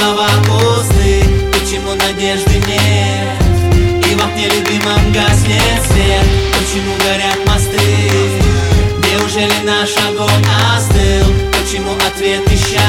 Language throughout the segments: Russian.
слова пусты? Почему надежды нет? И в окне любимом гаснет свет. Почему горят мосты? Неужели наш огонь остыл? Почему ответ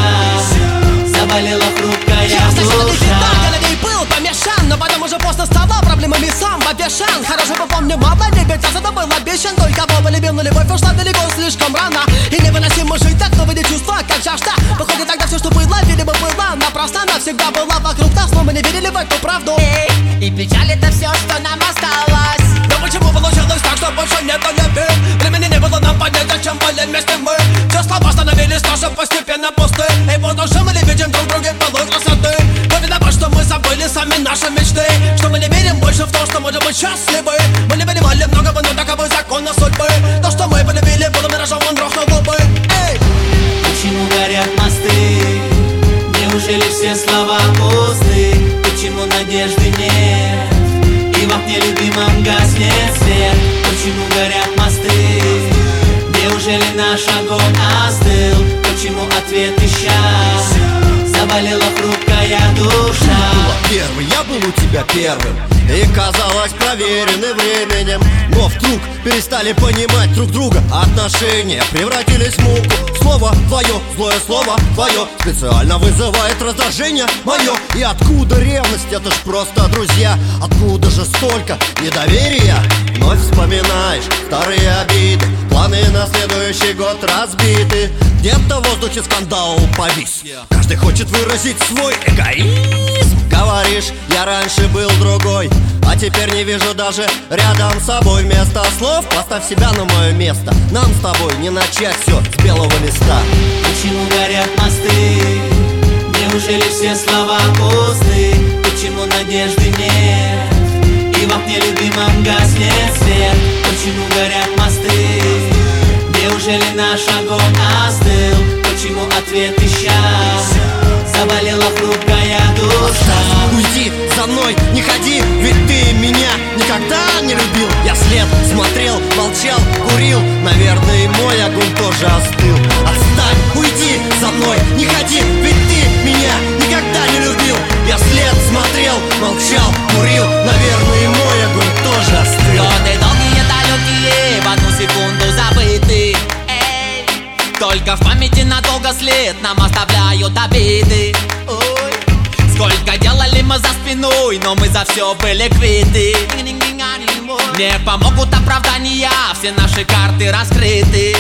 исчез? Заболела хрупкая душа. Я на ней был помешан, но потом уже поздно стало проблемами сам обвешан. Хорошо бы помню, мало не ведь это был обещан. Только Вова любил, но любовь ушла далеко слишком рано. И невыносимо жить так, но выйдет чувства, как жажда. Выходит, тогда все, что было, видимо, было напрасно. Навсегда была вокруг нас, но мы не верили в эту правду. И печаль это все, что нам осталось. Но почему получилось так, что больше нет любви? Времени не было нам понять, зачем были вместе мы. Все слова становились тоже постепенно пусты. И вот уже мы не видим друг друга полу красоты. Но виноват, что мы забыли сами наши мечты. Что мы не верим больше в то, что можем быть счастливы. Мы не понимали многого, но таковы законы судьбы. То, что мы полюбили, было миражом, он рухнул губы. Почему горят мосты? Неужели все слова пусты? Почему надежды нет? И в окне любимом гаснет свет. Почему горят мосты? Неужели наш огонь остыл? Почему ответ исчез? Заболела хрупкая душа. Первый, я был у тебя первым, и казалось проверены временем. Но вдруг перестали понимать друг друга. Отношения превратились в муку. Слово твое, злое слово твое специально вызывает раздражение мое. И откуда ревность? Это ж просто друзья. Откуда же столько недоверия? Вновь вспоминаешь старые обиды. Планы на следующий год разбиты. Где-то в воздухе скандал повис. Каждый хочет выразить свой эгоизм. Говоришь, я раньше был другой, а теперь не вижу даже рядом с собой. Вместо слов поставь себя на мое место. Нам с тобой не начать все с белого листа. Почему горят мосты? Неужели все слова пусты? Почему надежды нет? И в окне любимом гаснет свет. Почему горят мосты? Неужели наш огонь остыл? Почему ответ исчез? Заболела хрупкая душа. Уйди за мной, не ходи, ведь ты меня никогда не любил. Я вслед смотрел, молчал, курил. Наверное, и мой огонь тоже остыл. Отстань, уйди за мной, не ходи, ведь ты меня никогда не любил. Я вслед смотрел, молчал, курил. Наверное, и мой огонь тоже остыл. Годы долгие, далекие, в одну секунду забыты. Только в памяти надолго след нам оставляют обиды. Ой. Сколько делали мы за спиной, но мы за все были квиты. Не помогут оправдания, все наши карты раскрыты.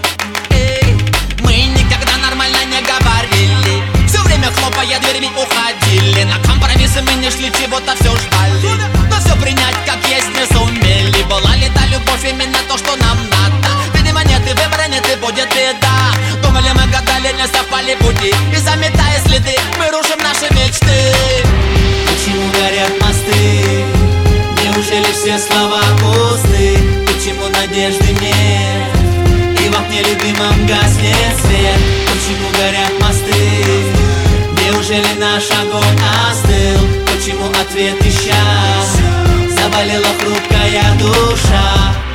Мы никогда нормально не говорили, все время хлопая дверьми уходили. На компромиссы мы не шли, чего-то все ждали, но все принять как есть не сумели. Была ли та любовь именно то, что нам надо? Видимо нет, и выбора нет, и будет беда. Думали мы, гадали, не совпали пути, и заметая следы, мы рушим наши мечты. Почему горят мосты? Неужели все слова пусты? Почему надежды нет? И в окне любимом гаснет свет. Почему горят мосты? Неужели наш огонь остыл? Почему ответ исчез? Заболела хрупкая душа.